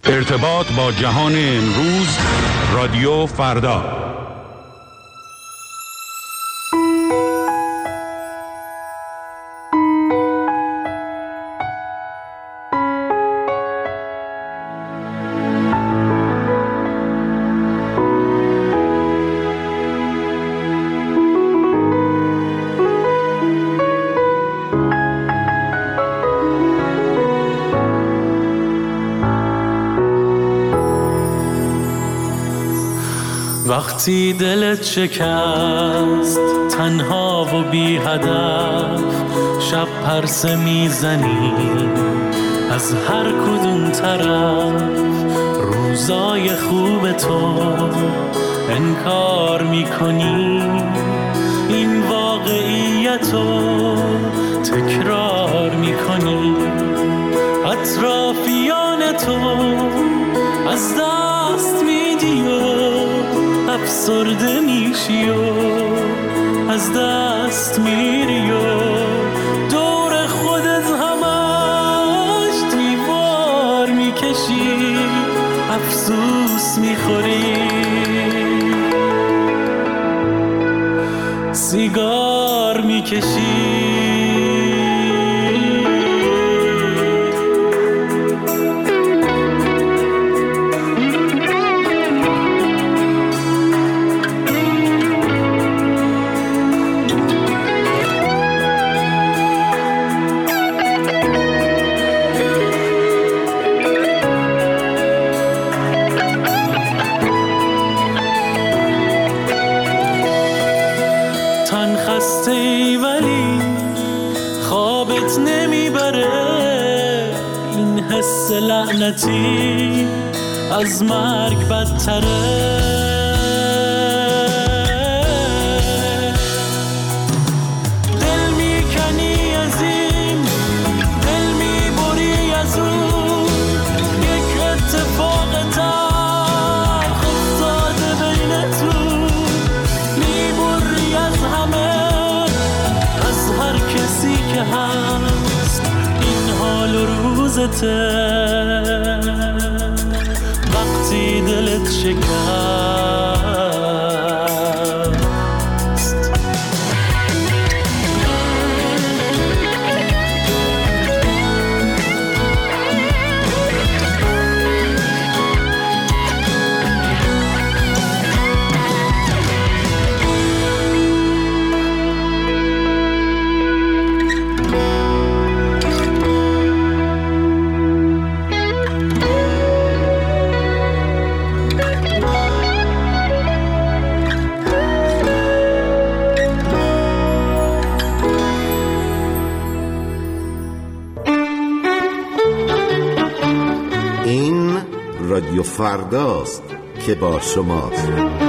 ارتباط با جهان امروز، رادیو فردا. وقتی دلت شکست تنها و بی هدف، شب پرسه میزنی از هر کدوم طرف، روزای خوب تو انکار میکنی، این واقعیتو تکرار میکنی، اطرافیان تو از دست میدی و افسرده میشی و از دست میری و دور خودت همش دیوار میکشی، افسوس میخوری، سیگار میکشی. لعنتی از مرگ بدتره، دل میکنی از این، دل میبری از اون، یک اتفاق تلخ افتاده بینتون، میبری از همه، از هر کسی که هست، این حال و روزته. وقتی دلت شکست رادیو فرداست که با شماست.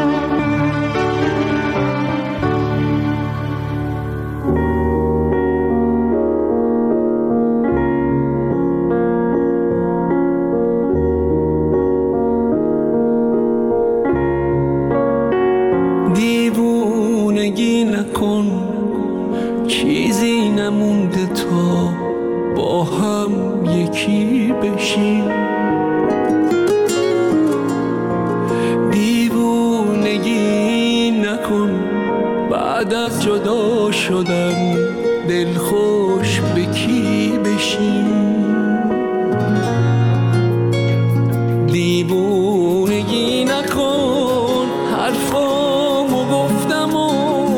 دیوونگی نکن، چیزی نمونده تا با هم یکی بشیم، بعد از جدا شدن دلخوش به کی بشیم، دیوونگی نکن، حرفامو گفتم و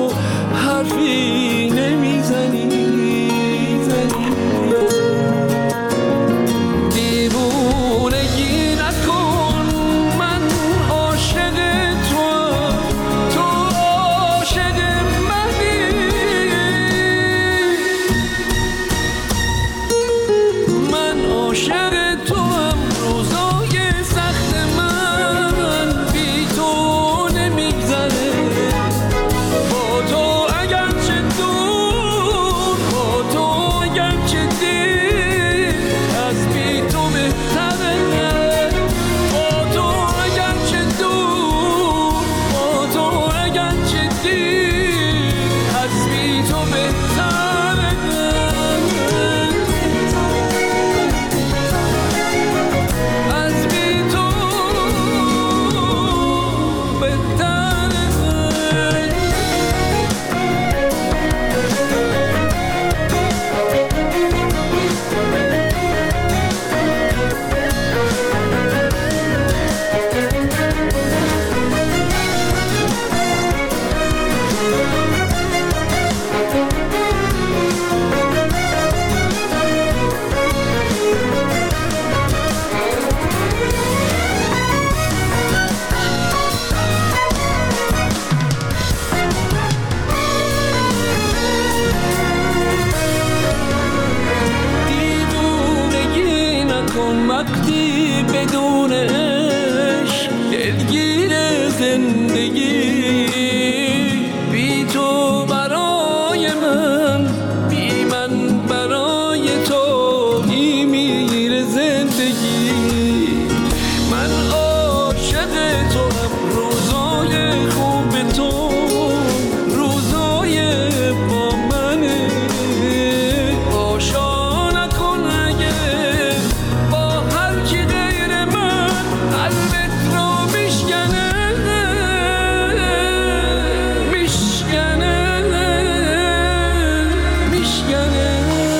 حرفی نمیزنی، دیوونگی چون وقتی بدون عشق دلگیر زندگی، بی تو برای من، بی من برای تو میمیره زندگی. من عاشق تو هم، روزای خوب تو روزای با منه. آشا نکن اگه با هر کی غیر من قلبت رو میشکنه میشکنه میشکنه.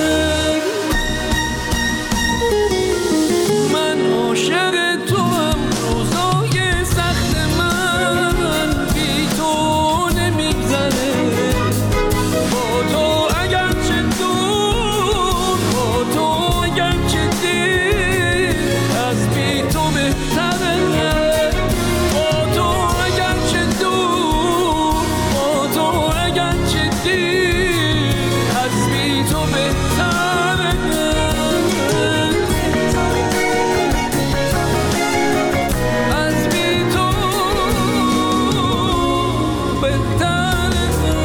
من عاشق تو هم، روزای سخت من بی تو نمیگذره. با تو اگرچه دور، با تو اگرچه دیر، از بی تو بهتره. با تو اگرچه دور، با تو اگرچه دیر، از بی تو بهتره. از بی تو بهتره.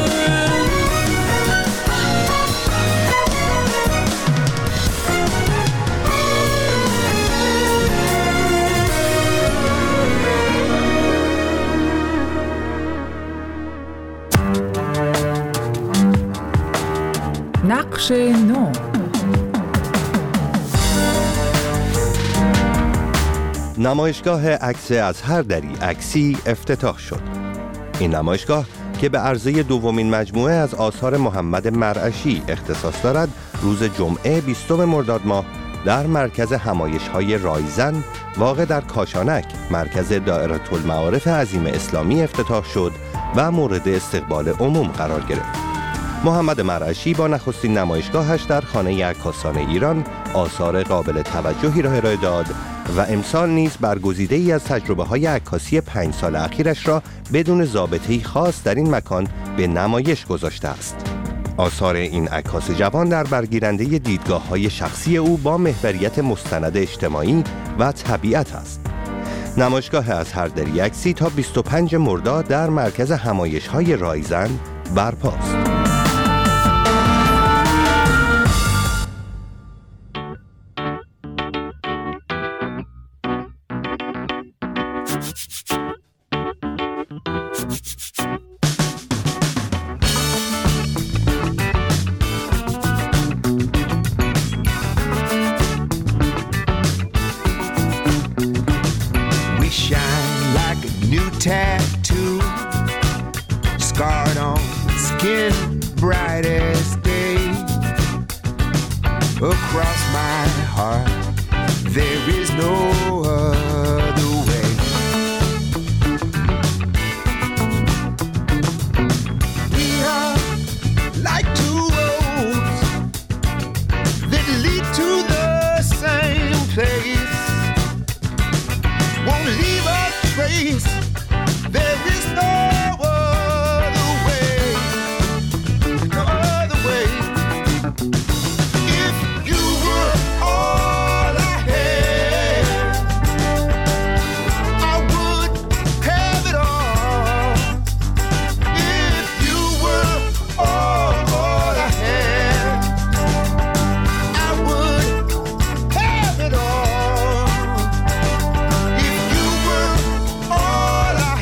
نقش نو. نمایشگاه عکس از هر دری عکسی افتتاح شد. این نمایشگاه که به عرضه دومین مجموعه از آثار محمد مرعشی اختصاص دارد، روز جمعه 20 مرداد ماه در مرکز همایش‌های رایزن واقع در کاشانک، مرکز دائره المعارف عظیم اسلامی افتتاح شد و مورد استقبال عموم قرار گرفت. محمد مرعشی با نخستین نمایشگاهش در خانه عکاسان ایران آثار قابل توجهی را ارائه داد و امسال نیز برگزیده‌ای از تجربه‌های عکاسی 5 سال اخیرش را بدون ضابطه‌ای خاص در این مکان به نمایش گذاشته است. آثار این عکاس جوان در برگیرنده دیدگاه‌های شخصی او با محوریت مستند اجتماعی و طبیعت است. نمایشگاه از هر دری عکسی تا 25 مرداد در مرکز همایش‌های رایزن برپاست. Tattoo scarred on skin, bright as day. Across my heart there is no other way. We are like two roads that lead to the same place. Won't leave a trace. There is no other way, no other way. If you were all I had, I would have it all. If you were all I had, I would have it all. If you were all I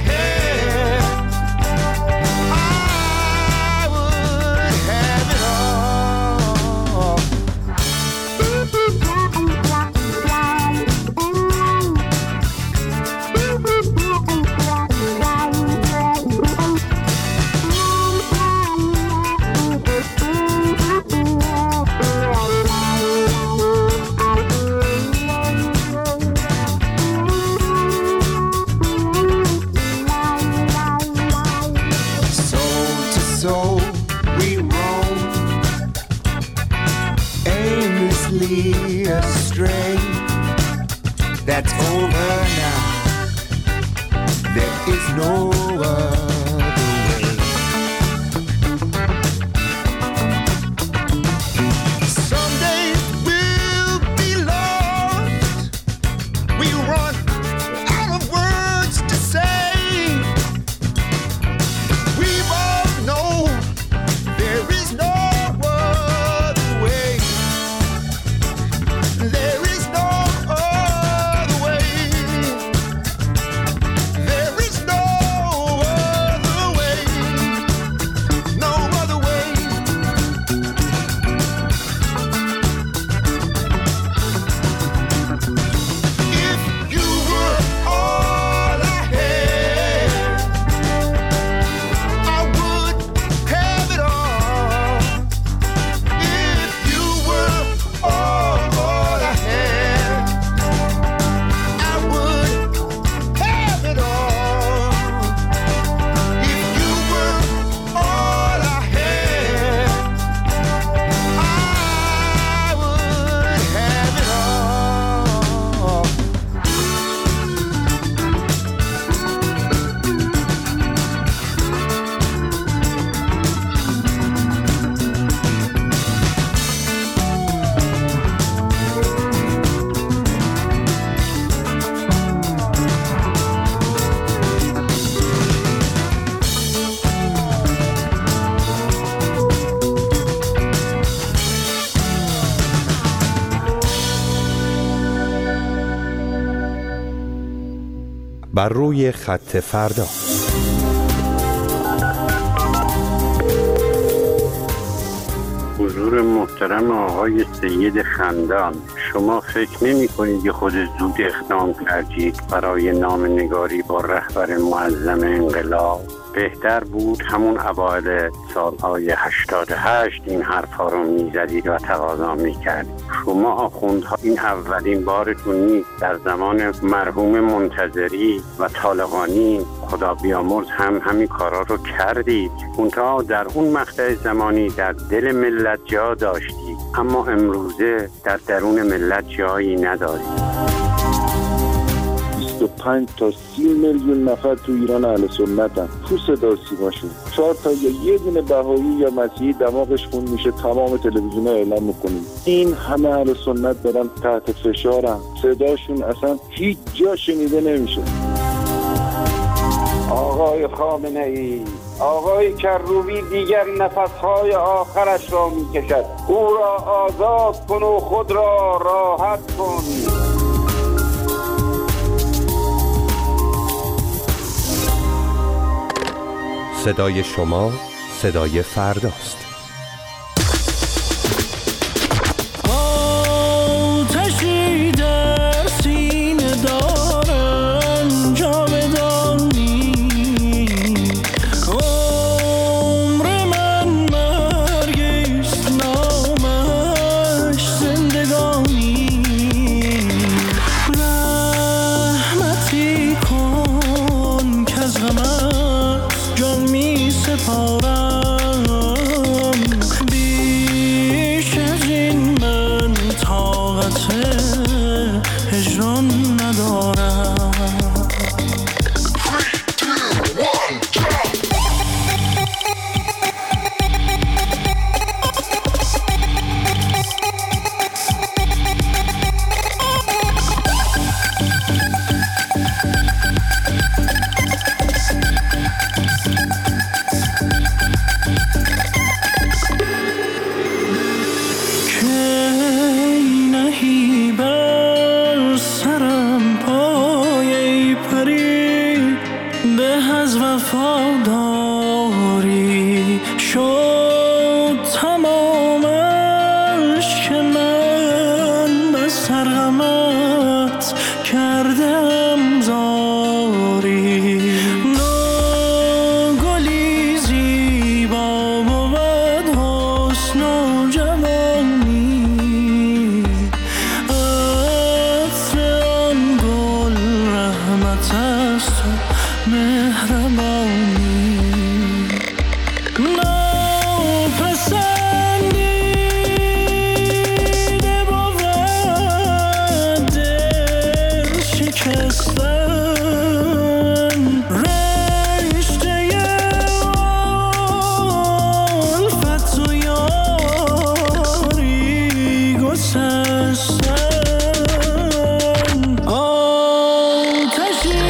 astray. That's over now. There is no other way. Some days we'll be lost بر روی خط فردا. حضور محترم آقای سید خندان، شما فکر نمی کنید که خود زود اقدام کردید برای نامه‌نگاری با رهبر معظم انقلاب؟ بهتر بود همون اوایل سالهای 88 این حرفا رو میزدید و تقاضا میکردید. شما آخوندها این اولین بارتون نیست. در زمان مرحوم منتظری و طالقانی خدا بیامرز هم همین کارا رو کردید. منتها در اون مقطع زمانی در دل ملت جا داشتید، اما امروزه در درون ملت جایی ندارید. 25 تا 30 میلیون نفر تو ایران اهل سنتن. تو صدا سیماشون 4 تا یا یه دونه بهایی یا مسیحی دماغش خون میشه تمام تلویزیون‌ها اعلام میکنیم این همه اهل سنت دارن تحت فشارن، صداشون اصلا هیچ جا شنیده نمیشه. آقای خامنه‌ای، آقای کروبی دیگر نفسهای آخرش را میکشد. او را آزاد کن و خود را راحت کن. صدای شما صدای فرداست. آتشی در سینه دارم جاودانی، عمر من مرگیست نامش زندگانی. رحمتی کن که از غمت جان می سپارم، بیش از این من طاقت هجران ندارم. وفاداری شد تمامش که من بس سرغمت کردم زاری. گلی زیبا بود حسن و جوانی، عطر آن گل رحمت است و مهربانی. ناپسندیده بود دل شکستن، رشته الفت و یاری گسستن. آتشی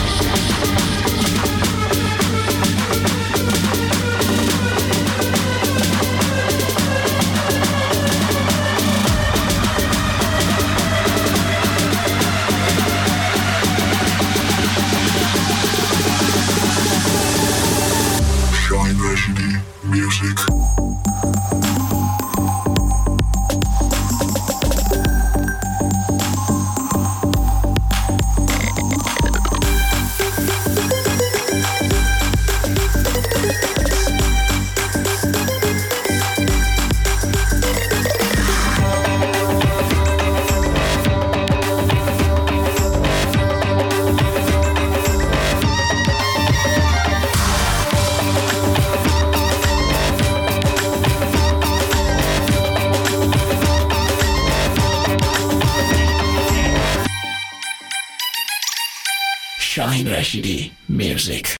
شاهین رشیدی میوزیک.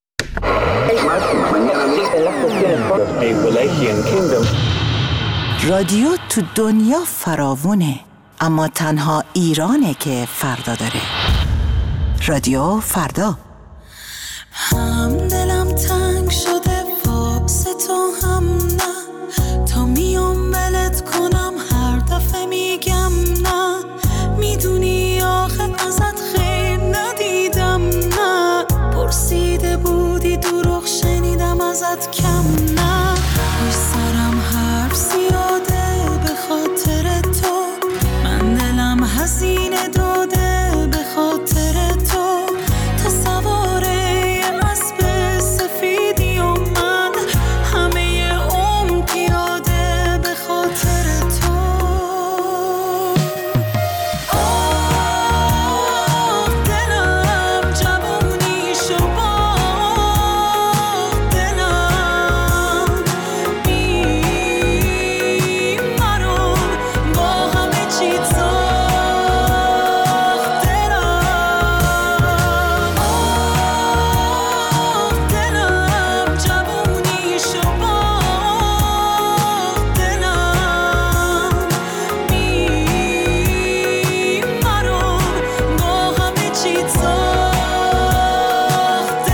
رادیو تو دنیا فراوونه، اما تنها ایرانه که فردا داره. رادیو فردا. هم دلم تنگ شده وابسه تو هم نه، تا میام ولت کنم هر دفعه میگم نه. میدونی آخه ازت خیر ندیدم ازت کم نه، پشت سرم حرف زیاده به خاطر تو، من دلم هزینه داده به خاطر تو، تو سواره اسب سفیدی و من همه عمر پیاده به خاطر تو. دلم جوونی شو باخت، دلم بیمارم با همه چی ساخت، دلم جوونی شو باخت، دلم بیمارم با همه چی ساخت،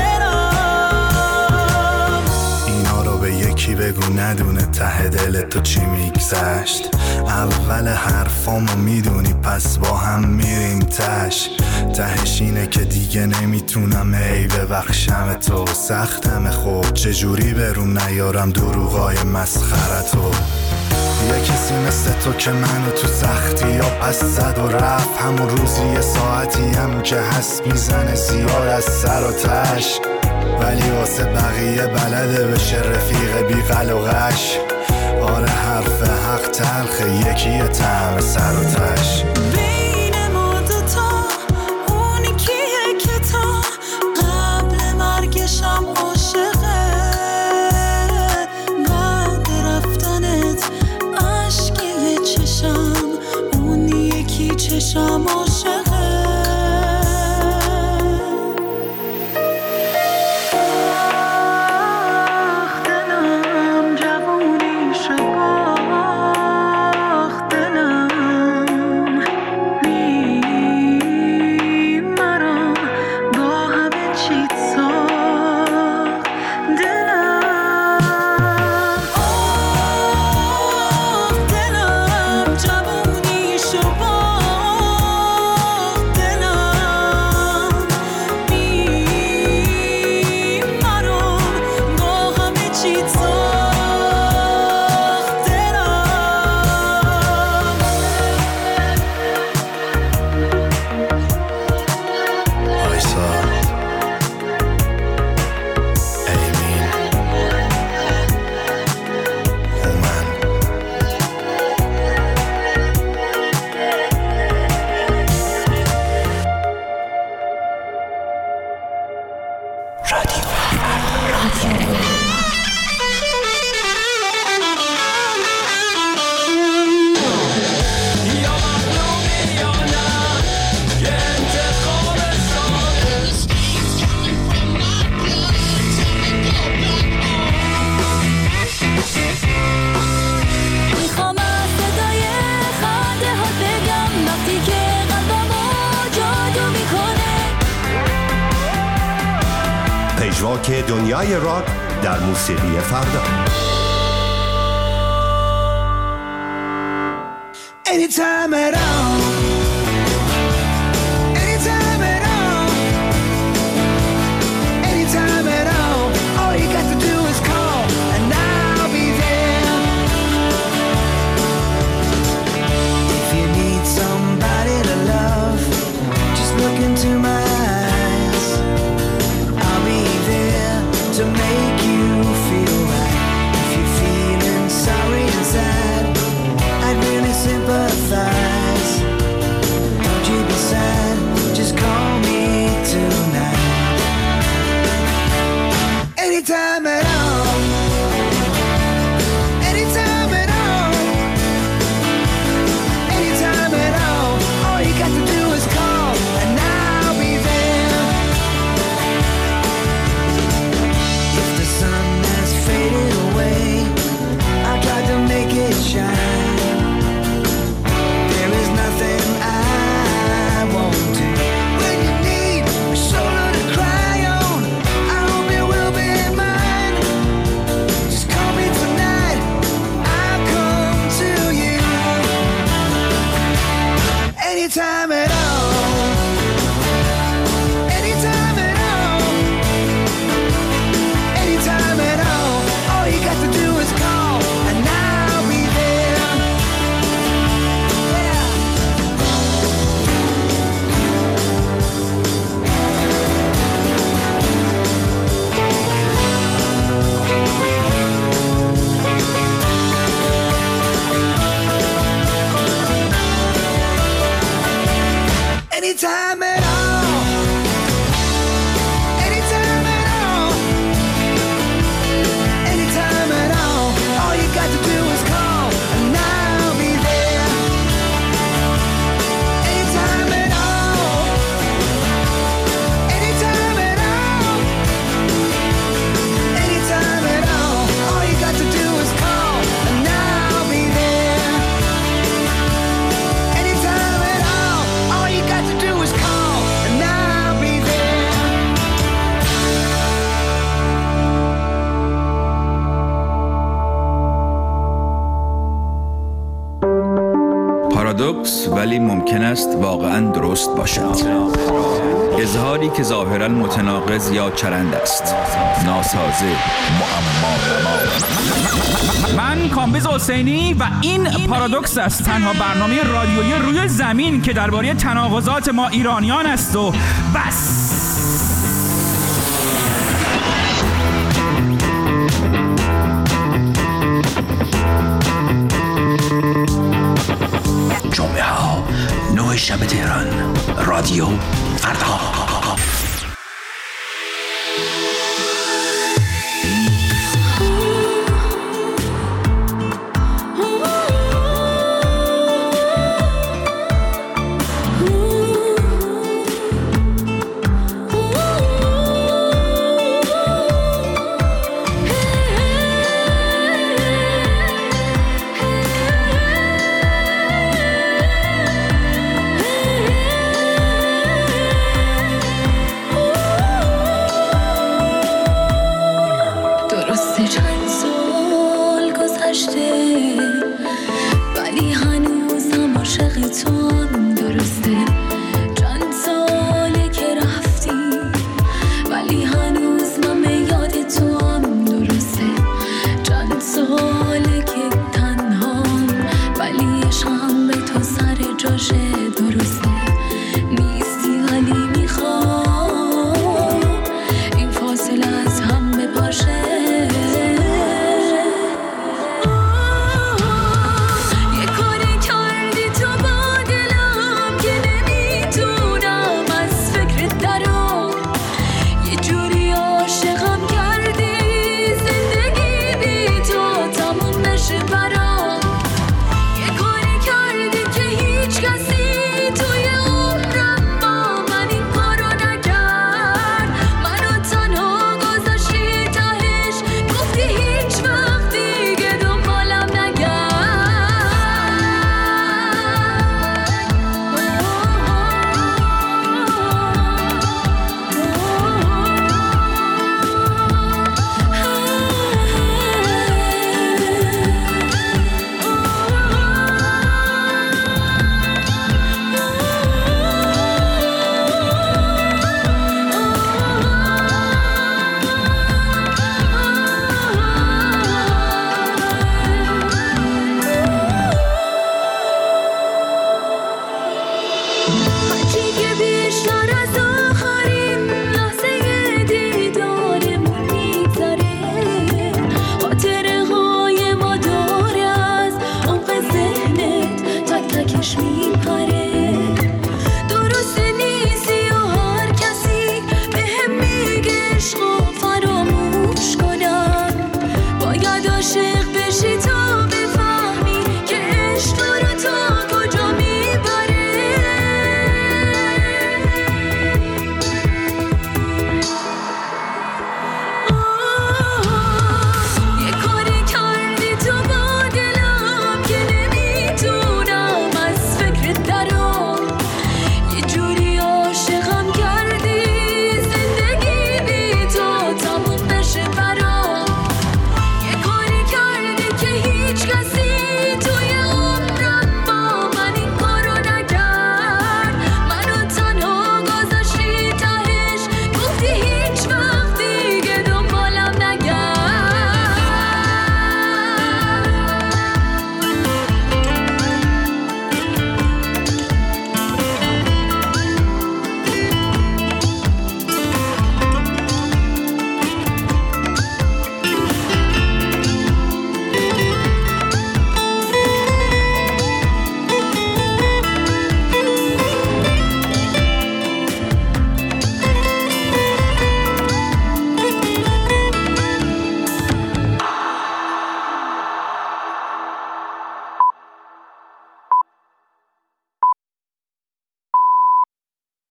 اینا رو به یکی بگو ندونه ته دل تو چی میگذشت، اول حرفامو میدونی پس با هم میریم تهش اینه که دیگه نمیتونم ای ببخشم تو، سختم خب چجوری برون نیارم دروغای مسخرتو، یه کسی مثل تو که منو تو سختی یا پس زد و رفت، همون روزی یه ساعتی هم که هست میزنه زیاد از سر و تش، ولی واسه بقیه بلده بشه رفیق بی قلقش، آره حرف حق تلخه یکیه طعم سر و تش. بین ما دوتا اون کیه که تا قبل مرگشم عاشقه، بعد رفتنت عشقی چشم اون یکی چشم عاشقه. دلم جوونی شو باخت، دلم بیمارم با همه چی ساخت، دلم جوونی شو باخت، دلم بیمارم با همه چی ساخت، آیسا ایمین هومن یا معلومی یا نه یه انتخاب ساده، میخوام از صدای خنده ها بگم وقتی که قلبمو جادو میکنه. پژواک دنیای راک در موسیقی فردا. Anytime at all. Anytime at all. Anytime at all. All you got to do is call and I'll be there. If you need somebody to love, just look into my eyes. I'll be there to make you feel right. If you're feeling sorry and sad, I'd really sympathize. Don't you be sad, just call me tonight. Anytime at all. Anytime at all. Anytime at all. All you got to do is call and I'll be there. If the sun has faded away, I tried to make it shine. There is nothing I won't do. When you need a shoulder to cry on, I hope you will be mine. Just call me tonight, I'll come to you. Anytime at all. Anytime at all. Anytime at all. Anytime at all. Anytime at all. Anytime at all. All you got to do is call and I'll be there. Anytime at all. Anytime at all. Anytime at all. All you got to do is call and I'll be there. Anytime at all. All you got to do is call and I'll be there. پارادوکس ولی ممکن است واقعاً درست باشد. اظهاری که ظاهراً متناقض یا چرند است. ناسازه، معما. من کامبیز حسینی و این پارادوکس است، تنها برنامه رادیویی روی زمین که درباره تناقضات ما ایرانیان است و بس. جمعه ها 9 شب تهران، رادیو فردا.